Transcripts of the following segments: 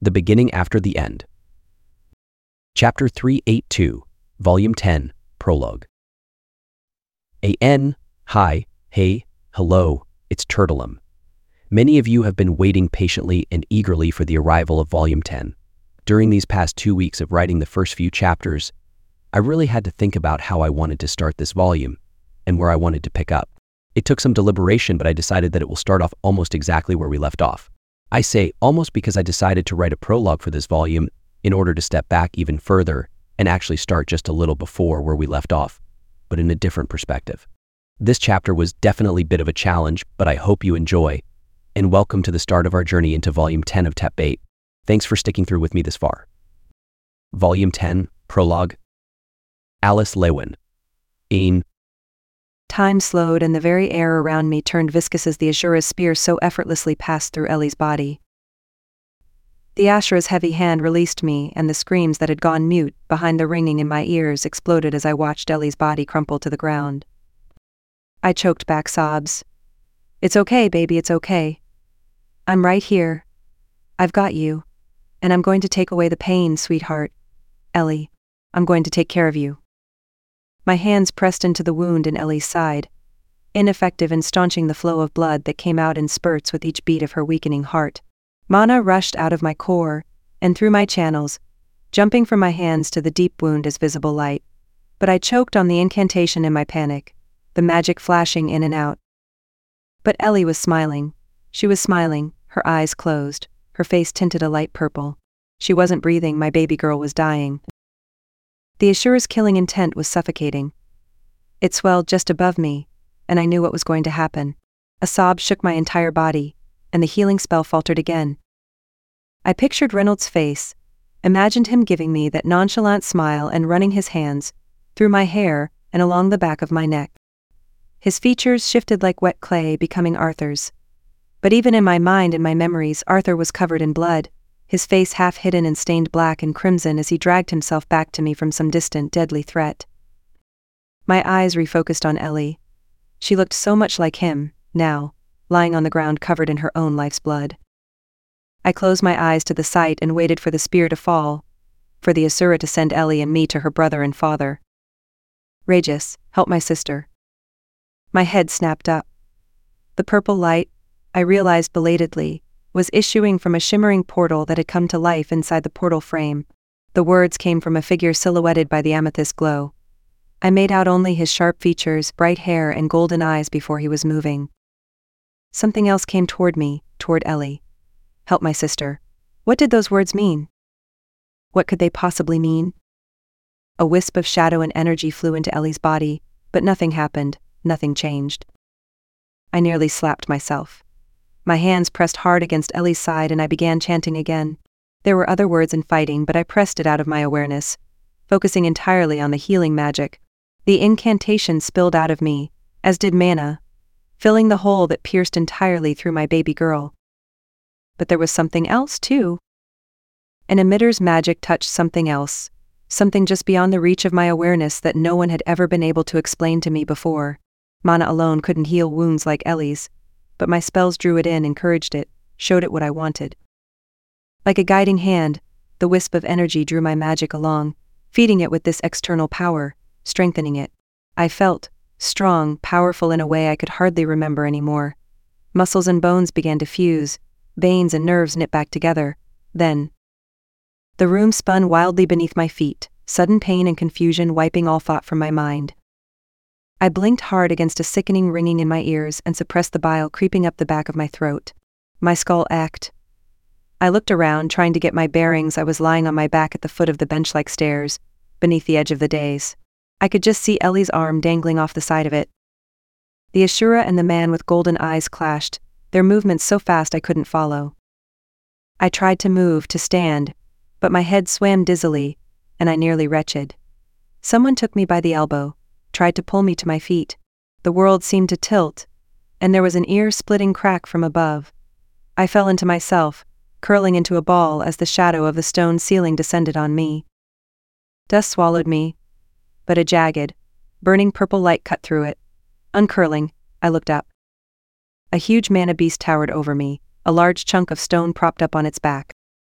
The Beginning After the End. Chapter 382, Volume 10, Prologue. Hi, hey, hello, it's Turtleum. Many of you have been waiting patiently and eagerly for the arrival of Volume 10. During these past 2 weeks of writing the first few chapters, I really had to think about how I wanted to start this volume and where I wanted to pick up. It took some deliberation, but I decided that it will start off almost exactly where we left off. I say almost because I decided to write a prologue for this volume in order to step back even further and actually start just a little before where we left off, but in a different perspective. This chapter was definitely a bit of a challenge, but I hope you enjoy, and welcome to the start of our journey into Volume 10 of TEP 8. Thanks for sticking through with me this far. Volume 10, Prologue. Alice Lewin. Time slowed and the very air around me turned viscous as the Ashura's spear so effortlessly passed through Ellie's body. The Ashura's heavy hand released me, and the screams that had gone mute behind the ringing in my ears exploded as I watched Ellie's body crumple to the ground. I choked back sobs. "It's okay, baby, it's okay. I'm right here. I've got you. And I'm going to take away the pain, sweetheart. Ellie, I'm going to take care of you." My hands pressed into the wound in Ellie's side, ineffective in staunching the flow of blood that came out in spurts with each beat of her weakening heart. Mana rushed out of my core and through my channels, jumping from my hands to the deep wound as visible light. But I choked on the incantation in my panic, the magic flashing in and out. But Ellie was smiling. She was smiling, her eyes closed, her face tinted a light purple. She wasn't breathing, my baby girl was dying. The Ashura's killing intent was suffocating. It swelled just above me, and I knew what was going to happen. A sob shook my entire body, and the healing spell faltered again. I pictured Reynolds' face, imagined him giving me that nonchalant smile and running his hands through my hair and along the back of my neck. His features shifted like wet clay, becoming Arthur's. But even in my mind and my memories, Arthur was covered in blood, his face half hidden and stained black and crimson as he dragged himself back to me from some distant, deadly threat. My eyes refocused on Ellie. She looked so much like him, now, lying on the ground covered in her own life's blood. I closed my eyes to the sight and waited for the spear to fall, for the Asura to send Ellie and me to her brother and father. "Regis, help my sister." My head snapped up. The purple light, I realized belatedly, was issuing from a shimmering portal that had come to life inside the portal frame. The words came from a figure silhouetted by the amethyst glow. I made out only his sharp features, bright hair, and golden eyes before he was moving. Something else came toward me, toward Ellie. "Help my sister." What did those words mean? What could they possibly mean? A wisp of shadow and energy flew into Ellie's body, but nothing happened, nothing changed. I nearly slapped myself. My hands pressed hard against Ellie's side and I began chanting again. There were other words in fighting, but I pressed it out of my awareness, focusing entirely on the healing magic. The incantation spilled out of me, as did mana, filling the hole that pierced entirely through my baby girl. But there was something else, too. An emitter's magic touched something else, something just beyond the reach of my awareness that no one had ever been able to explain to me before. Mana alone couldn't heal wounds like Ellie's, but my spells drew it in, encouraged it, showed it what I wanted. Like a guiding hand, the wisp of energy drew my magic along, feeding it with this external power, strengthening it. I felt strong, powerful in a way I could hardly remember anymore. Muscles and bones began to fuse, veins and nerves knit back together. Then, the room spun wildly beneath my feet, sudden pain and confusion wiping all thought from my mind. I blinked hard against a sickening ringing in my ears and suppressed the bile creeping up the back of my throat. My skull ached. I looked around, trying to get my bearings. I was lying on my back at the foot of the bench-like stairs, beneath the edge of the dais. I could just see Ellie's arm dangling off the side of it. The Ashura and the man with golden eyes clashed, their movements so fast I couldn't follow. I tried to move, to stand, but my head swam dizzily, and I nearly retched. Someone took me by the elbow, tried to pull me to my feet. The world seemed to tilt, and there was an ear-splitting crack from above. I fell into myself, curling into a ball as the shadow of the stone ceiling descended on me. Dust swallowed me, but a jagged, burning purple light cut through it. Uncurling, I looked up. A huge mana beast towered over me, a large chunk of stone propped up on its back.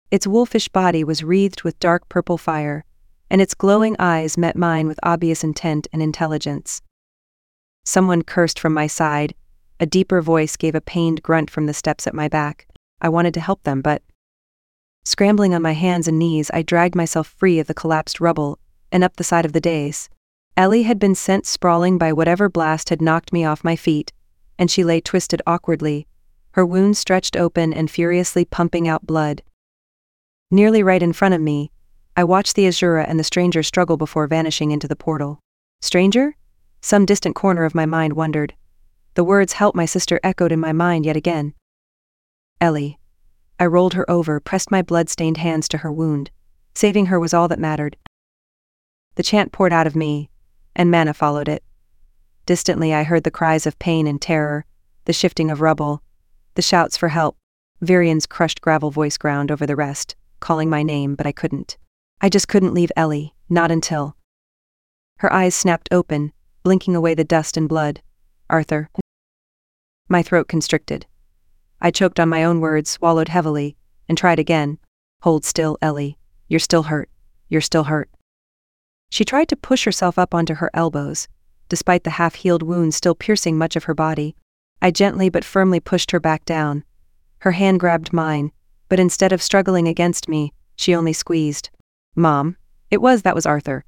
Its wolfish body was wreathed with dark purple fire, and its glowing eyes met mine with obvious intent and intelligence. Someone cursed from my side. A deeper voice gave a pained grunt from the steps at my back. I wanted to help them, but... Scrambling on my hands and knees, I dragged myself free of the collapsed rubble and up the side of the dais. Ellie had been sent sprawling by whatever blast had knocked me off my feet, and she lay twisted awkwardly, her wounds stretched open and furiously pumping out blood. Nearly right in front of me, I watched the Azura and the stranger struggle before vanishing into the portal. Stranger? Some distant corner of my mind wondered. The words "help my sister" echoed in my mind yet again. Ellie. I rolled her over, pressed my blood-stained hands to her wound. Saving her was all that mattered. The chant poured out of me, and mana followed it. Distantly I heard the cries of pain and terror, the shifting of rubble, the shouts for help. Virian's crushed gravel voice ground over the rest, calling my name, but I couldn't. I just couldn't leave Ellie, not until... Her eyes snapped open, blinking away the dust and blood. Arthur. My throat constricted. I choked on my own words, swallowed heavily, and tried again. Hold still, Ellie. You're still hurt. You're still hurt. She tried to push herself up onto her elbows, despite the half-healed wound still piercing much of her body. I gently but firmly pushed her back down. Her hand grabbed mine, but instead of struggling against me, she only squeezed. Mom. That was Arthur.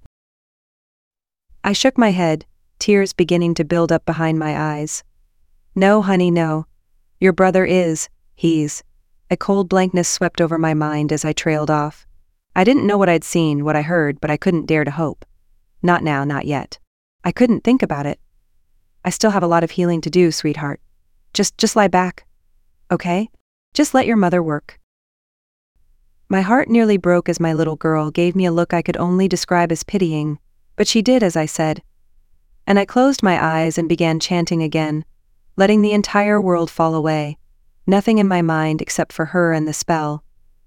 I shook my head, tears beginning to build up behind my eyes. No, honey, no. Your brother he's... A cold blankness swept over my mind as I trailed off. I didn't know what I'd seen, what I heard, but I couldn't dare to hope. Not now, not yet. I couldn't think about it. I still have a lot of healing to do, sweetheart. Just lie back. Okay? Just let your mother work. My heart nearly broke as my little girl gave me a look I could only describe as pitying, but she did as I said. And I closed my eyes and began chanting again, letting the entire world fall away, nothing in my mind except for her and the spell.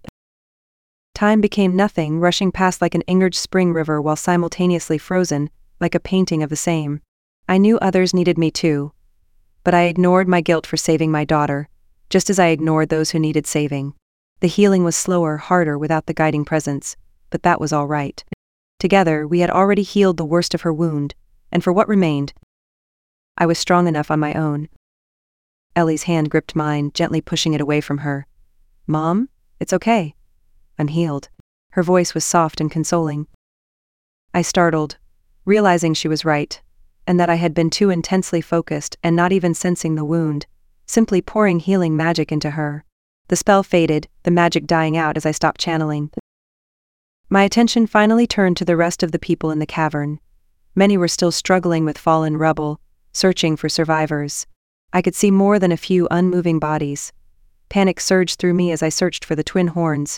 Time became nothing, rushing past like an angered spring river while simultaneously frozen, like a painting of the same. I knew others needed me too, but I ignored my guilt for saving my daughter, just as I ignored those who needed saving. The healing was slower, harder without the guiding presence, but that was all right. Together, we had already healed the worst of her wound, and for what remained, I was strong enough on my own. Ellie's hand gripped mine, gently pushing it away from her. Mom, it's okay. I'm healed. Her voice was soft and consoling. I startled, realizing she was right, and that I had been too intensely focused and not even sensing the wound, simply pouring healing magic into her. The spell faded, the magic dying out as I stopped channeling. My attention finally turned to the rest of the people in the cavern. Many were still struggling with fallen rubble, searching for survivors. I could see more than a few unmoving bodies. Panic surged through me as I searched for the twin horns.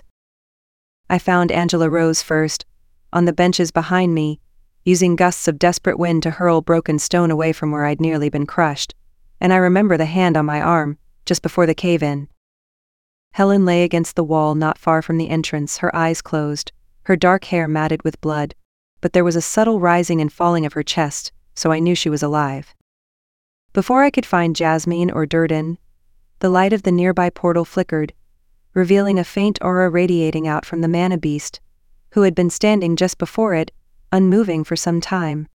I found Angela Rose first, on the benches behind me, using gusts of desperate wind to hurl broken stone away from where I'd nearly been crushed, and I remember the hand on my arm, just before the cave-in. Helen lay against the wall not far from the entrance, her eyes closed, her dark hair matted with blood, but there was a subtle rising and falling of her chest, so I knew she was alive. Before I could find Jasmine or Durden, the light of the nearby portal flickered, revealing a faint aura radiating out from the mana beast, who had been standing just before it, unmoving for some time.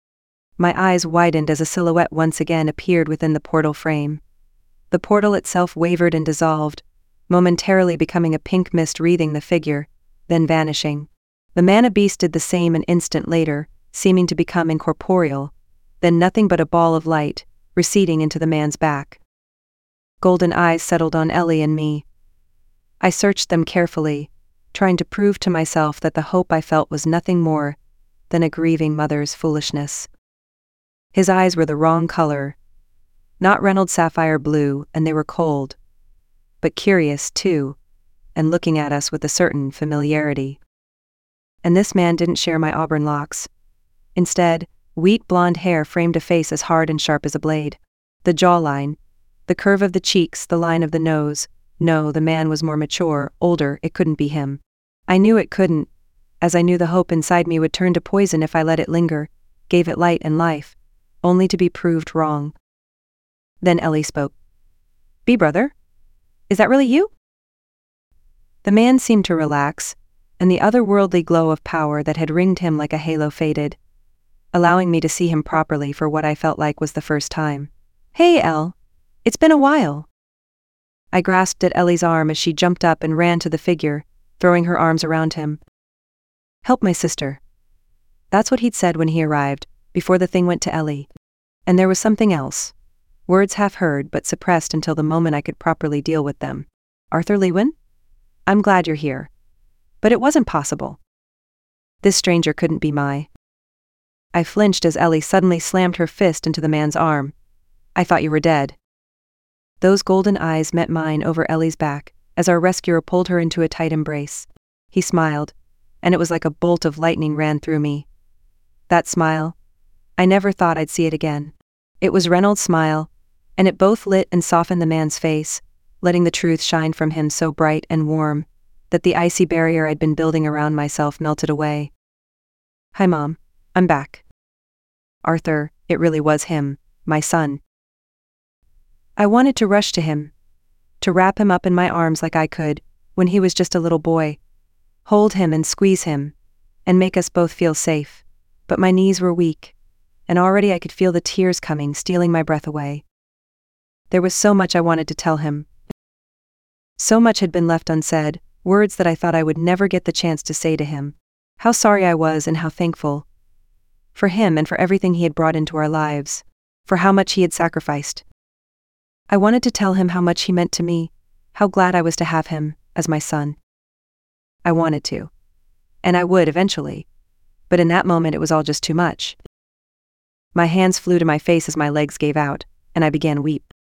My eyes widened as a silhouette once again appeared within the portal frame. The portal itself wavered and dissolved, momentarily becoming a pink mist wreathing the figure, then vanishing. The mana beast did the same an instant later, seeming to become incorporeal, then nothing but a ball of light, receding into the man's back. Golden eyes settled on Ellie and me. I searched them carefully, trying to prove to myself that the hope I felt was nothing more than a grieving mother's foolishness. His eyes were the wrong color, not Reynolds sapphire blue, and they were cold, but curious too, and looking at us with a certain familiarity. And this man didn't share my auburn locks. Instead, wheat blonde hair framed a face as hard and sharp as a blade. The jawline, the curve of the cheeks, the line of the nose. No, the man was more mature, older, it couldn't be him. I knew it couldn't, as I knew the hope inside me would turn to poison if I let it linger, gave it light and life, only to be proved wrong. Then Ellie spoke. "B brother? Is that really you?" The man seemed to relax, and the otherworldly glow of power that had ringed him like a halo faded, allowing me to see him properly for what I felt like was the first time. "Hey, Elle. It's been a while." I grasped at Ellie's arm as she jumped up and ran to the figure, throwing her arms around him. "Help my sister." That's what he'd said when he arrived, before the thing went to Ellie. And there was something else. Words half heard but suppressed until the moment I could properly deal with them. "Arthur Lewin? I'm glad you're here." But it wasn't possible. This stranger couldn't be I flinched as Ellie suddenly slammed her fist into the man's arm. "I thought you were dead." Those golden eyes met mine over Ellie's back, as our rescuer pulled her into a tight embrace. He smiled, and it was like a bolt of lightning ran through me. That smile, I never thought I'd see it again. It was Reynolds' smile, and it both lit and softened the man's face, letting the truth shine from him so bright and warm, that the icy barrier I'd been building around myself melted away. "Hi, Mom. I'm back." Arthur, it really was him, my son. I wanted to rush to him, to wrap him up in my arms like I could, when he was just a little boy, hold him and squeeze him, and make us both feel safe, but my knees were weak, and already I could feel the tears coming, stealing my breath away. There was so much I wanted to tell him. So much had been left unsaid, words that I thought I would never get the chance to say to him. How sorry I was and how thankful. For him and for everything he had brought into our lives, for how much he had sacrificed. I wanted to tell him how much he meant to me, how glad I was to have him as my son. I wanted to. And I would eventually. But in that moment it was all just too much. My hands flew to my face as my legs gave out, and I began weep.